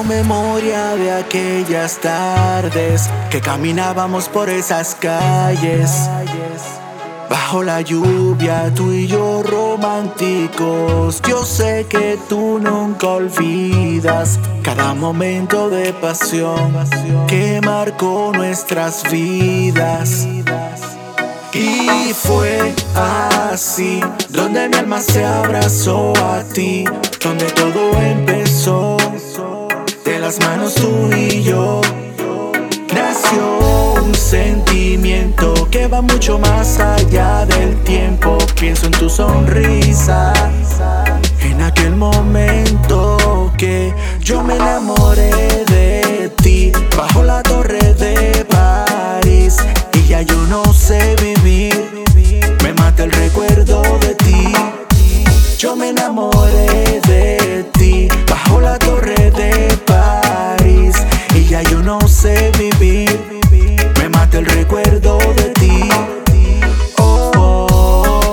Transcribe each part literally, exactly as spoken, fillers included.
memoria de aquellas tardes que caminábamos por esas calles. Bajo la lluvia, tú y yo románticos. Yo sé que tú nunca olvidas cada momento de pasión que marcó nuestras vidas. Y fue así, donde mi alma se abrazó a ti, donde todo empezó. De las manos tú y yo nació un sentimiento que va mucho más allá del tiempo. Pienso en tu sonrisa, en aquel momento que yo me enamoré de ti, bajo la torre de París. Y ya yo no sé vivir, me mata el recuerdo de ti. Yo me enamoré de ti, bajo la torre de París. Y ya yo no sé vivir, me mata el recuerdo de ti. Oh, oh,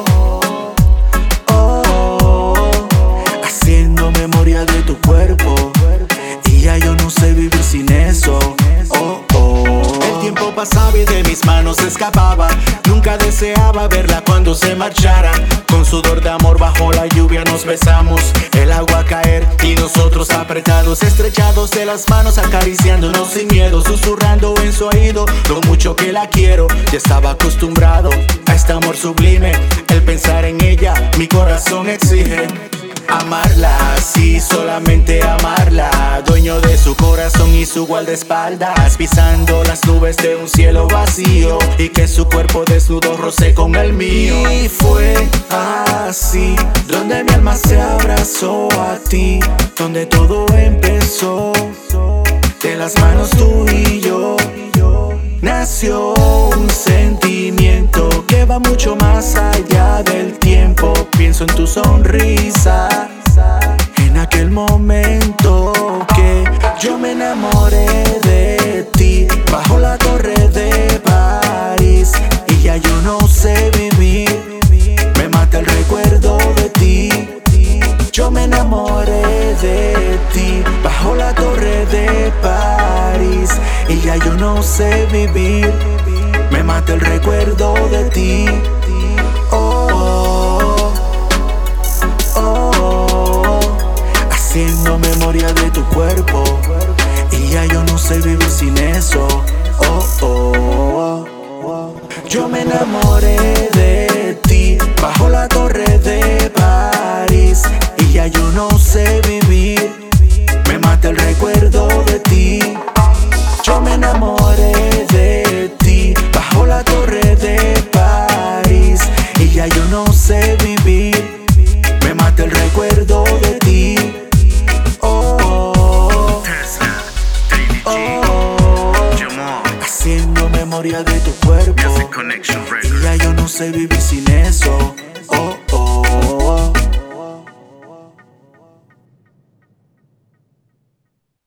oh, oh, haciendo memoria de tu cuerpo. Y ya yo no sé vivir sin eso. Oh, oh. El tiempo pasaba y de mis manos se escapaba. Nunca deseaba verla cuando se marchara. Con sudor de amor bajo la lluvia nos besamos. El agua caer y nosotros apretados, estrechados de las manos, acariciándonos sin miedo, susurrando en su oído lo mucho que la quiero. Ya estaba acostumbrado a este amor sublime. El pensar en ella, mi corazón exige amarla, sí, solamente amarla. Dueño de su corazón y su guardaespaldas, pisando las nubes de un cielo vacío, y que su cuerpo desnudo roce con el mío. Y fue así, donde mi alma se abrazó a ti, donde todo empezó. De las manos tú y yo nació un sentimiento que va mucho más allá del tiempo. Pienso en tu sonrisa, en aquel momento que yo me enamoré de ti, bajo la torre de París. Y ya yo no sé vivir, me mata el recuerdo de ti. Yo me enamoré de ti, bajo la torre de París. Y ya yo no sé vivir, me mata el recuerdo de ti. Oh, oh, oh, oh, haciendo memoria de tu cuerpo. Y ya yo no sé vivir sin eso. Oh, oh, oh. Yo me enamoré de ti, bajo la torre de París. Y ya yo no sé vivir, me mata el recuerdo de ti. Yo me enamoré de ti, bajo la torre de París. Y ya yo no sé vivir, me mata el recuerdo de ti. Oh, oh, oh, oh, haciendo memoria de tu cuerpo. Y ya yo no sé vivir sin eso. Oh, oh, oh.